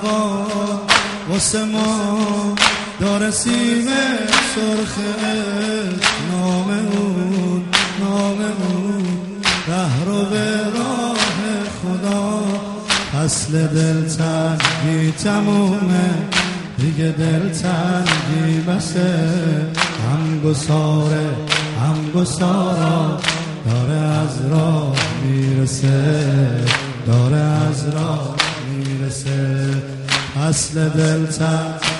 آقا واسه ما داره سیم سرخ نام اون ره رو به راه خدا. فصل دلتنگی تمومه دیگه، دلتنگی بسه. همگسارا داره از راه میرسه، داره از راه میرسه. فصل دلتنگی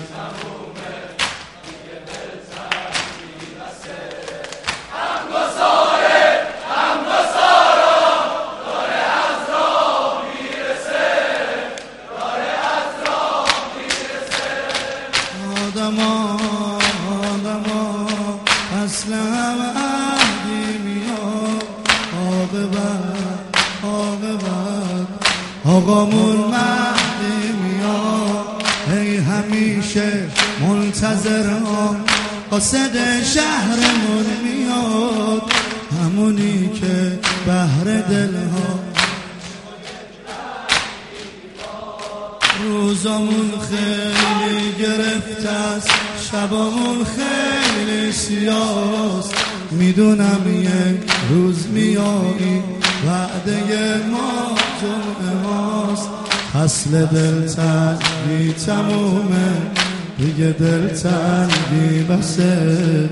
آدما اصل هم عهدی میاد. عاقبت آقامون مهدی میاد. ای همیشه منتظرم قاصد شهرمون میاد. همونی که بهر دلها روزامون خیلی گرفته است، شبامون خیلی سیاست. میدونم یک روز میایی، وعده ما جمعه ماست. فصل دلتنگی تمومه دیگه، دلتنگی بسه.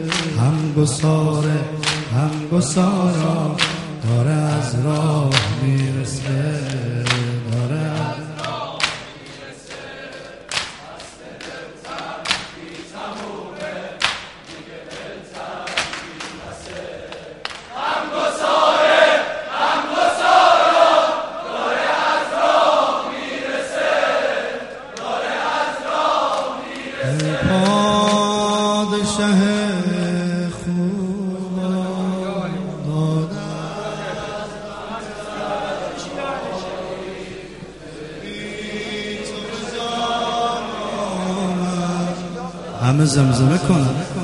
همگسارا داره از راه میرسه، داره از پادشه خوب داده همه زمزمه کنن.